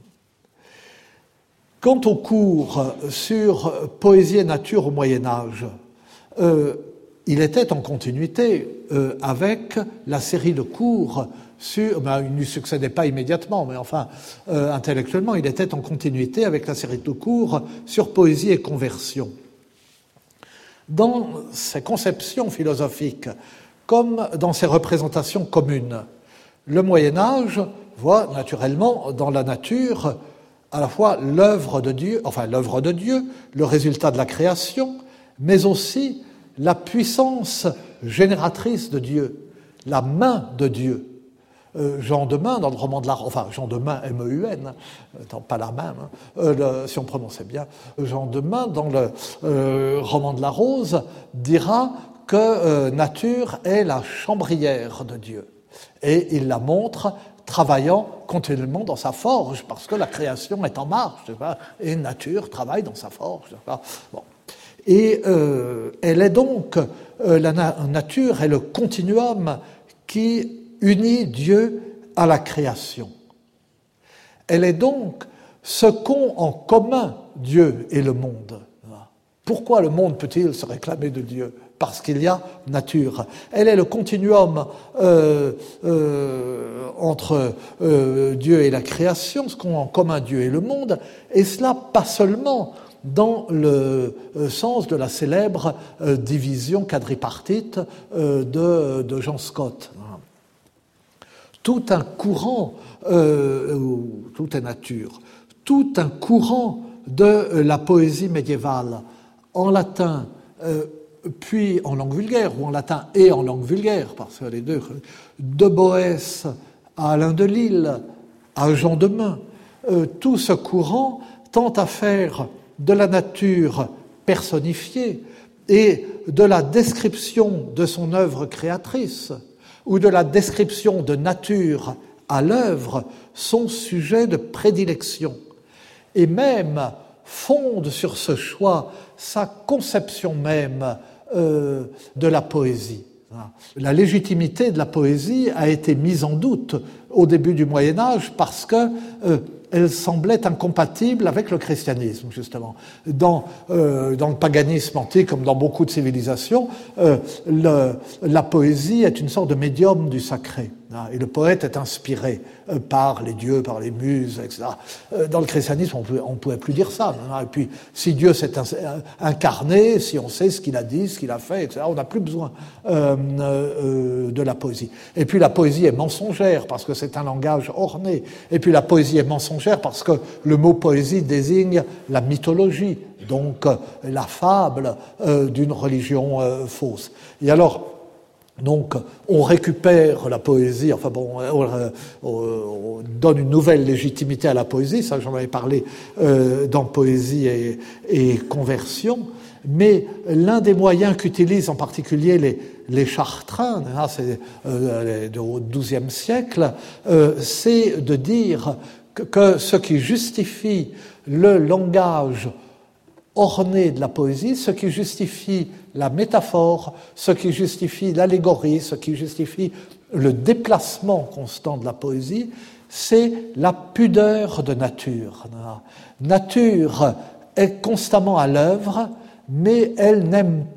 Quant au cours sur poésie et nature au Moyen-Âge, il était en continuité avec la série de cours sur, il ne lui succédait pas immédiatement, mais enfin, intellectuellement, il était en continuité avec la série de cours sur poésie et conversion. Dans ses conceptions philosophiques, comme dans ses représentations communes, le Moyen-Âge voit naturellement dans la nature à la fois l'œuvre de Dieu, le résultat de la création, mais aussi la puissance génératrice de Dieu, la main de Dieu. Jean de Meun, dans le roman de la Rose, Jean de Meun, M-E-U-N, pas la même, si on prononçait bien, Jean de Meun, dans le roman de la Rose, dira que nature est la chambrière de Dieu. Et il la montre travaillant continuellement dans sa forge, parce que la création est en marche, et nature travaille dans sa forge. Bon. Et elle est donc, la nature est le continuum qui unit Dieu à la création. Elle est donc ce qu'ont en commun Dieu et le monde. Pourquoi le monde peut-il se réclamer de Dieu? Parce qu'il y a nature. Elle est le continuum entre Dieu et la création, ce qu'ont en commun Dieu et le monde, et cela pas seulement dans le sens de la célèbre division quadripartite de John Scott. Tout un courant, tout est nature, tout un courant de la poésie médiévale, en latin, puis en langue vulgaire, ou en latin et en langue vulgaire, parce que les deux, de Boès à Alain de Lille, à Jean de Meun, tout ce courant tend à faire de la nature personnifiée et de la description de son œuvre créatrice, ou de la description de nature à l'œuvre, son sujet de prédilection, et même fonde sur ce choix sa conception même de la poésie. La légitimité de la poésie a été mise en doute au début du Moyen-Âge parce que elle semblait incompatible avec le christianisme, justement. Dans le paganisme antique, comme dans beaucoup de civilisations, la poésie est une sorte de médium du sacré. Et le poète est inspiré par les dieux, par les muses, etc. Dans le christianisme, on ne pouvait plus dire ça. Et puis, si Dieu s'est incarné, si on sait ce qu'il a dit, ce qu'il a fait, etc., on n'a plus besoin de la poésie. Et puis, la poésie est mensongère, parce que c'est un langage orné. Et puis, la poésie est mensongère, parce que le mot poésie désigne la mythologie, donc la fable d'une religion fausse. Et alors, donc, on récupère la poésie, on donne une nouvelle légitimité à la poésie, ça j'en avais parlé dans Poésie et Conversion, mais l'un des moyens qu'utilisent en particulier les Chartrains, c'est au XIIe siècle, c'est de dire que ce qui justifie le langage orné de la poésie, ce qui justifie la métaphore, ce qui justifie l'allégorie, ce qui justifie le déplacement constant de la poésie, c'est la pudeur de nature. Nature est constamment à l'œuvre, mais elle n'aime pas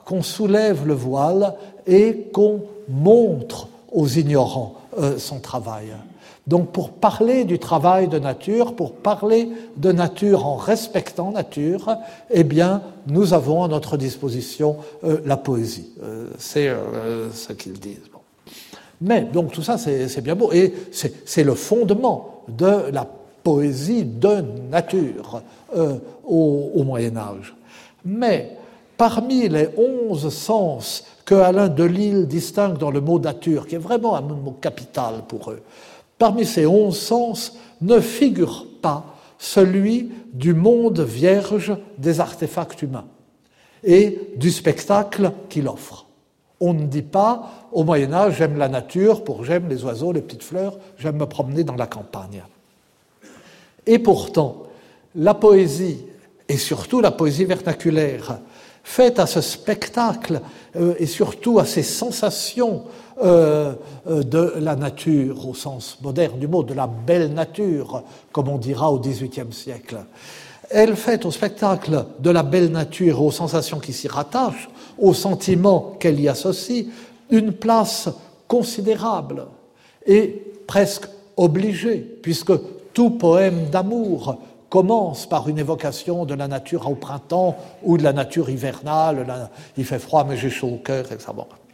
qu'on soulève le voile et qu'on montre aux ignorants son travail. Donc pour parler du travail de nature, pour parler de nature en respectant nature, eh bien nous avons à notre disposition la poésie. C'est ce qu'ils disent. Bon. Mais donc tout ça c'est bien beau et c'est le fondement de la poésie de nature au Moyen-Âge. Mais parmi les 11 sens que Alain Delille distingue dans le mot nature, qui est vraiment un mot capital pour eux, parmi ces 11 sens ne figure pas celui du monde vierge des artefacts humains et du spectacle qu'il offre. On ne dit pas, au Moyen-Âge, j'aime la nature, j'aime les oiseaux, les petites fleurs, j'aime me promener dans la campagne. Et pourtant, la poésie, et surtout la poésie vernaculaire, faite à ce spectacle et surtout à ces sensations de la nature, au sens moderne du mot, de la belle nature, comme on dira au XVIIIe siècle. Elle fait au spectacle de la belle nature, aux sensations qui s'y rattachent, aux sentiments qu'elle y associe, une place considérable et presque obligée, puisque tout poème d'amour commence par une évocation de la nature au printemps ou de la nature hivernale, il fait froid mais j'ai chaud au cœur, etc.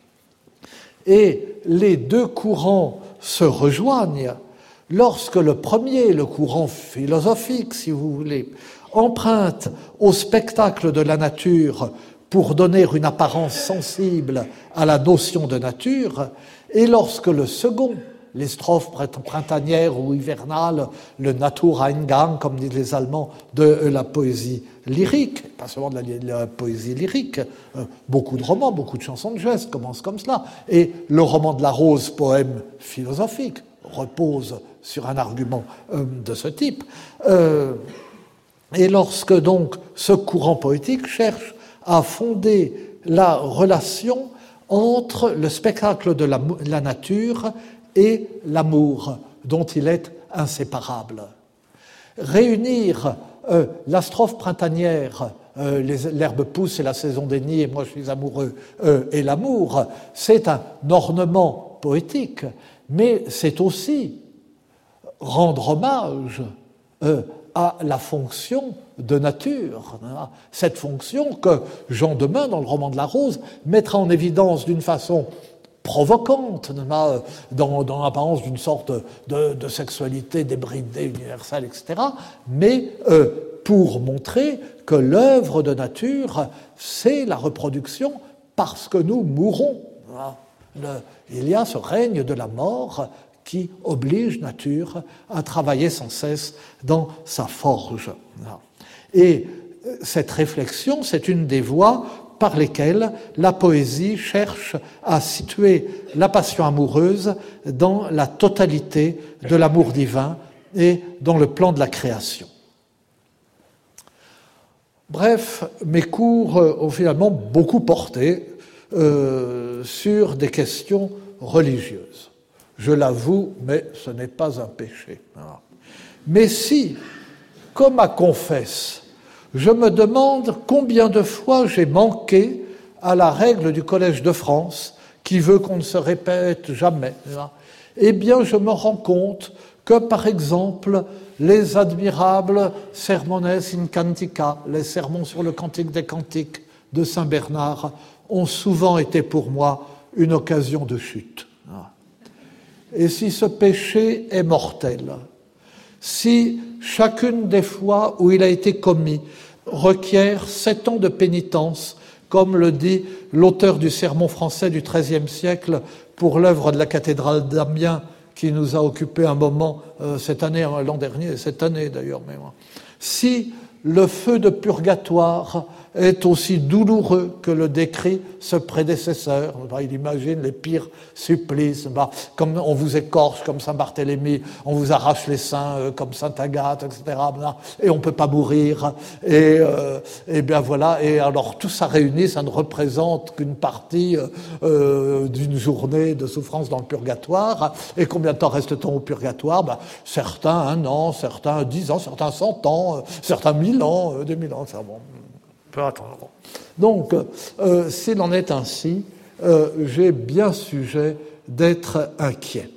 Et les deux courants se rejoignent lorsque le premier, le courant philosophique, si vous voulez, emprunte au spectacle de la nature pour donner une apparence sensible à la notion de nature, et lorsque le second, les strophes printanières ou hivernales, le Natureingang, comme disent les Allemands, de la poésie lyrique, pas seulement de la poésie lyrique, beaucoup de romans, beaucoup de chansons de geste commencent comme cela, et le roman de la Rose, poème philosophique, repose sur un argument de ce type. Et lorsque donc ce courant poétique cherche à fonder la relation entre le spectacle de la nature et l'amour dont il est inséparable. Réunir la strophe printanière, l'herbe pousse et la saison des nids et moi je suis amoureux, et l'amour, c'est un ornement poétique, mais c'est aussi rendre hommage à la fonction de nature. Cette fonction que Jean Demeun, dans le roman de la Rose, mettra en évidence d'une façon provocante, dans l'apparence d'une sorte de sexualité débridée, universelle, etc., mais pour montrer que l'œuvre de nature, c'est la reproduction parce que nous mourons. Il y a ce règne de la mort qui oblige nature à travailler sans cesse dans sa forge. Et cette réflexion, c'est une des voies par lesquelles la poésie cherche à situer la passion amoureuse dans la totalité de l'amour divin et dans le plan de la création. Bref, mes cours ont finalement beaucoup porté sur des questions religieuses. Je l'avoue, mais ce n'est pas un péché. Mais si, comme à Confesse, je me demande combien de fois j'ai manqué à la règle du Collège de France qui veut qu'on ne se répète jamais, eh bien je me rends compte que, par exemple, les admirables Sermones in Cantica, les sermons sur le Cantique des Cantiques de Saint Bernard, ont souvent été pour moi une occasion de chute. Et si ce péché est mortel, si chacune des fois où il a été commis requiert 7 ans de pénitence, comme le dit l'auteur du sermon français du XIIIe siècle pour l'œuvre de la cathédrale d'Amiens, qui nous a occupé un moment cette année, l'an dernier, cette année d'ailleurs. Mais si le feu de purgatoire est aussi douloureux que le décrit ce prédécesseur. Il imagine les pires supplices, comme on vous écorche comme Saint Barthélemy, on vous arrache les seins comme Sainte Agathe, etc. Et on ne peut pas mourir. Et bien voilà. Et alors tout ça réuni, ça ne représente qu'une partie d'une journée de souffrance dans le purgatoire. Et combien de temps reste-t-on au purgatoire? Certains 1 an, certains 10 ans, certains 100 ans, certains 1000 ans, 2000 ans. Ça, bon. Peut attendre. Donc, s'il en est ainsi, j'ai bien sujet d'être inquiet.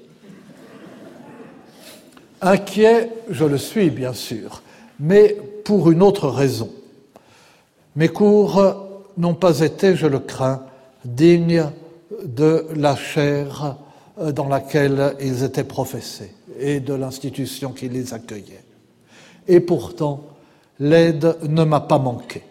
Inquiet, je le suis bien sûr, mais pour une autre raison. Mes cours n'ont pas été, je le crains, dignes de la chaire dans laquelle ils étaient professés et de l'institution qui les accueillait. Et pourtant, l'aide ne m'a pas manqué.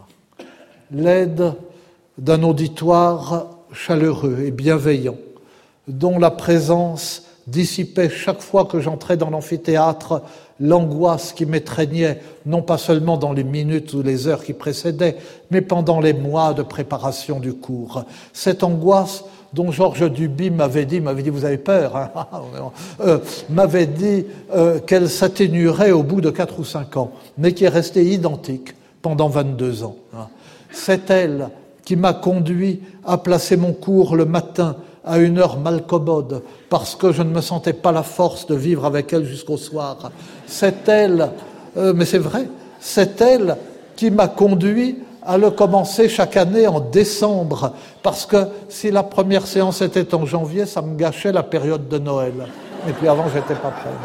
L'aide d'un auditoire chaleureux et bienveillant, dont la présence dissipait chaque fois que j'entrais dans l'amphithéâtre l'angoisse qui m'étreignait, non pas seulement dans les minutes ou les heures qui précédaient, mais pendant les mois de préparation du cours. Cette angoisse dont Georges Duby m'avait dit, vous avez peur, hein m'avait dit qu'elle s'atténuerait au bout de 4 ou 5 ans, mais qui est restée identique pendant 22 ans. C'est elle qui m'a conduit à placer mon cours le matin à une heure malcommode, parce que je ne me sentais pas la force de vivre avec elle jusqu'au soir. C'est elle, mais c'est vrai, c'est elle qui m'a conduit à le commencer chaque année en décembre, parce que si la première séance était en janvier, ça me gâchait la période de Noël. Et puis avant, j'étais pas prêt.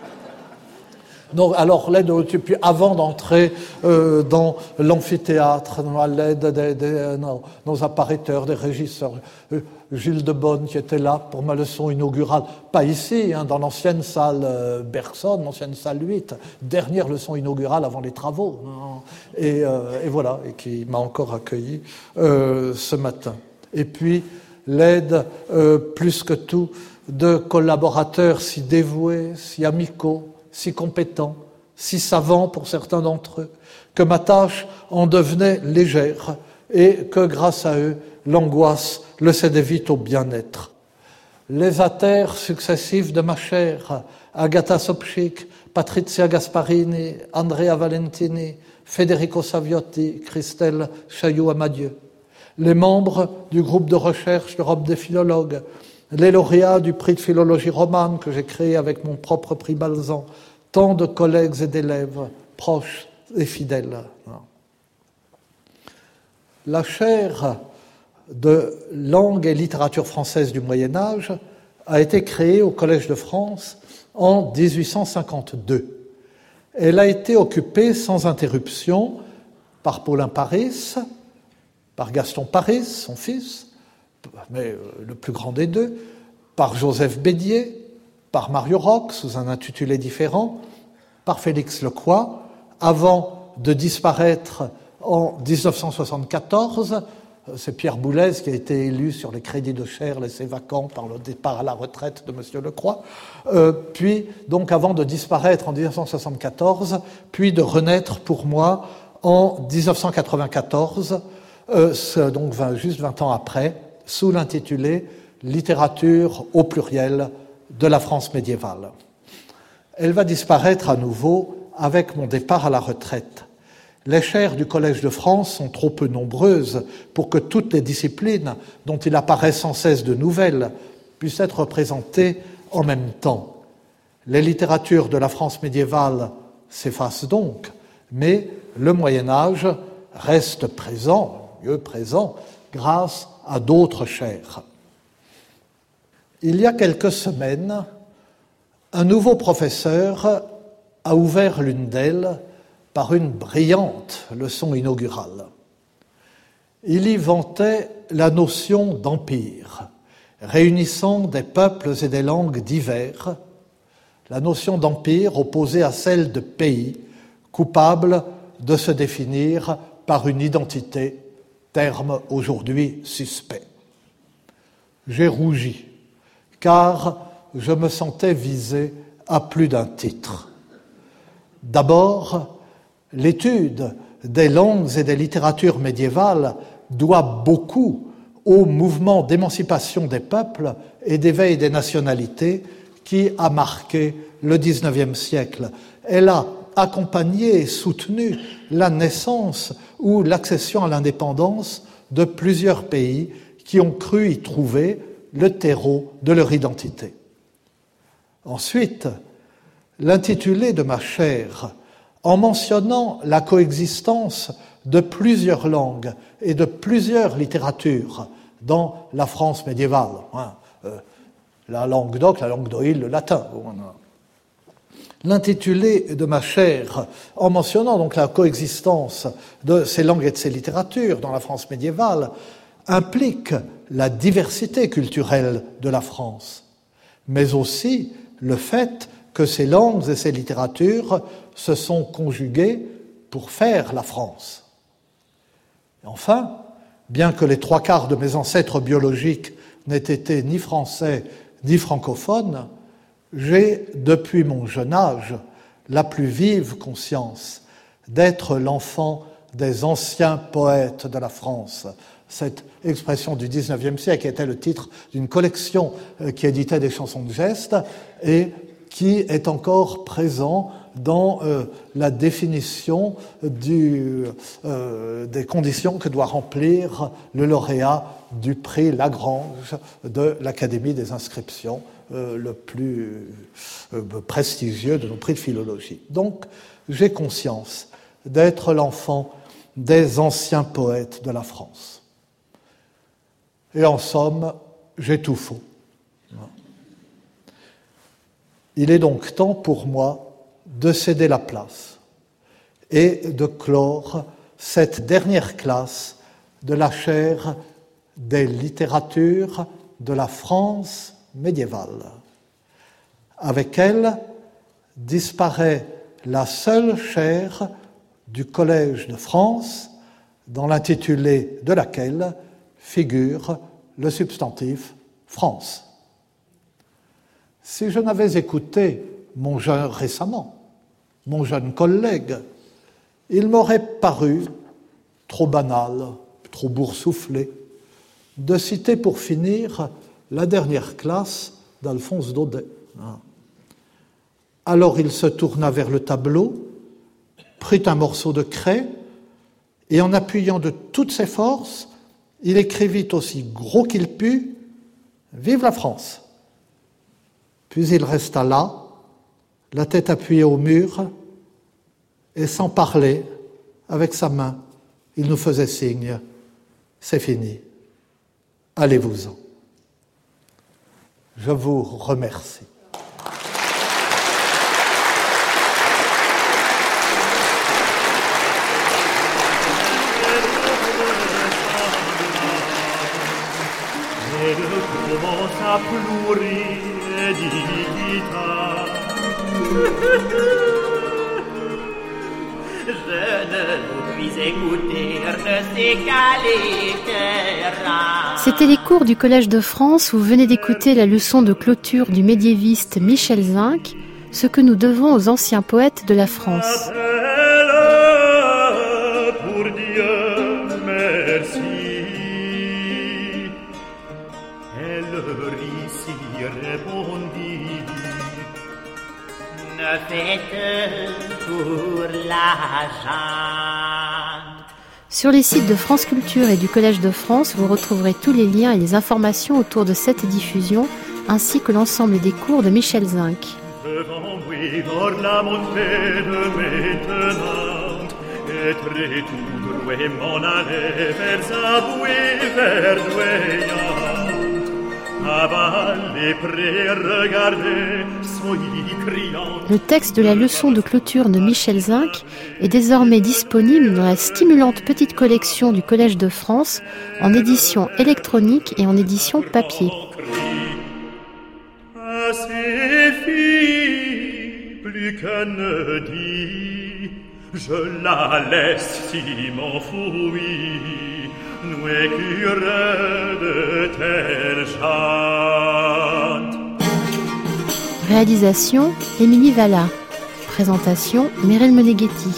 Donc, alors l'aide, puis avant d'entrer dans l'amphithéâtre, à l'aide de nos appariteurs, des régisseurs, Gilles de Bonne qui était là pour ma leçon inaugurale, pas ici, hein, dans l'ancienne salle Bergson, l'ancienne salle 8, dernière leçon inaugurale avant les travaux, et voilà, et qui m'a encore accueilli ce matin. Et puis l'aide, plus que tout, de collaborateurs si dévoués, si amicaux, si compétents, si savants pour certains d'entre eux, que ma tâche en devenait légère et que grâce à eux, l'angoisse le cédait vite au bien-être. Les atères successifs de ma chaire, Agatha Sopchik, Patrizia Gasparini, Andrea Valentini, Federico Saviotti, Christelle Chailloux-Amadieu, les membres du groupe de recherche d'Europe des philologues, les lauréats du prix de philologie romane que j'ai créé avec mon propre prix Balzan, tant de collègues et d'élèves proches et fidèles. La chaire de langue et littérature française du Moyen-Âge a été créée au Collège de France en 1852. Elle a été occupée sans interruption par Paulin Paris, par Gaston Paris, son fils, mais le plus grand des deux, par Joseph Bédier, par Mario Roch, sous un intitulé différent, par Félix Lecroix, avant de disparaître en 1974. C'est Pierre Boulez qui a été élu sur les crédits de chaire laissés vacants par le départ à la retraite de M. Lecroix, puis donc avant de disparaître en 1974, puis de renaître pour moi en 1994, donc juste 20 ans après, sous l'intitulé « Littérature au pluriel de la France médiévale ». Elle va disparaître à nouveau avec mon départ à la retraite. Les chaires du Collège de France sont trop peu nombreuses pour que toutes les disciplines, dont il apparaît sans cesse de nouvelles, puissent être représentées en même temps. Les littératures de la France médiévale s'effacent donc, mais le Moyen-Âge reste présent, mieux présent, grâce à d'autres chaires. Il y a quelques semaines, un nouveau professeur a ouvert l'une d'elles par une brillante leçon inaugurale. Il y vantait la notion d'empire, réunissant des peuples et des langues divers, la notion d'empire opposée à celle de pays, coupable de se définir par une identité, terme aujourd'hui suspect. J'ai rougi, car je me sentais visé à plus d'un titre. D'abord, l'étude des langues et des littératures médiévales doit beaucoup au mouvement d'émancipation des peuples et d'éveil des nationalités qui a marqué le XIXe siècle. Elle a accompagné et soutenu la naissance ou l'accession à l'indépendance de plusieurs pays qui ont cru y trouver le terreau de leur identité. Ensuite, l'intitulé de ma chaire, en mentionnant la coexistence de plusieurs langues et de plusieurs littératures dans la France médiévale. La langue d'oc, la langue d'Oïl, le latin. L'intitulé de ma chaire, en mentionnant donc la coexistence de ces langues et de ces littératures dans la France médiévale, implique la diversité culturelle de la France, mais aussi le fait que ces langues et ces littératures se sont conjuguées pour faire la France. Et enfin, bien que les 3/4 de mes ancêtres biologiques n'aient été ni français ni francophones, j'ai, depuis mon jeune âge, la plus vive conscience d'être l'enfant des anciens poètes de la France. Cette expression du XIXe siècle était le titre d'une collection qui éditait des chansons de geste et qui est encore présent dans la définition des conditions que doit remplir le lauréat du prix Lagrange de l'Académie des inscriptions, le plus prestigieux de nos prix de philologie. Donc, j'ai conscience d'être l'enfant des anciens poètes de la France. Et en somme, j'ai tout faux. Il est donc temps pour moi de céder la place et de clore cette dernière classe de la chaire des littératures de la France médiévale. Avec elle disparaît la seule chaire du Collège de France, dans l'intitulé de laquelle figure le substantif France. Si je n'avais écouté mon jeune collègue, il m'aurait paru trop banal, trop boursouflé, de citer pour finir la dernière classe d'Alphonse Daudet. Alors il se tourna vers le tableau, prit un morceau de craie et en appuyant de toutes ses forces, il écrivit aussi gros qu'il put « Vive la France !» Puis il resta là, la tête appuyée au mur, et sans parler, avec sa main, il nous faisait signe « C'est fini, allez-vous-en ». Je vous remercie. C'était les cours du Collège de France où vous venez d'écouter la leçon de clôture du médiéviste Michel Zinc, ce que nous devons aux anciens poètes de la France. Sur les sites de France Culture et du Collège de France, vous retrouverez tous les liens et les informations autour de cette diffusion, ainsi que l'ensemble des cours de Michel Zinc. Le texte de la leçon de clôture de Michel Zinc est désormais disponible dans la stimulante petite collection du Collège de France en édition électronique et en édition papier. Plus que ne dit, je la laisse si m'enfouit, nous écureux de telle chante. Réalisation Émilie Valla. Présentation Meryl Meneghetti.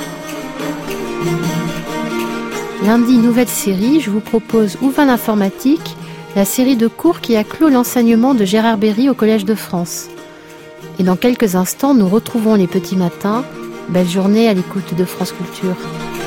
Lundi, nouvelle série, je vous propose Où va l'informatique, la série de cours qui a clos l'enseignement de Gérard Berry au Collège de France. Et dans quelques instants, nous retrouvons les petits matins. Belle journée à l'écoute de France Culture.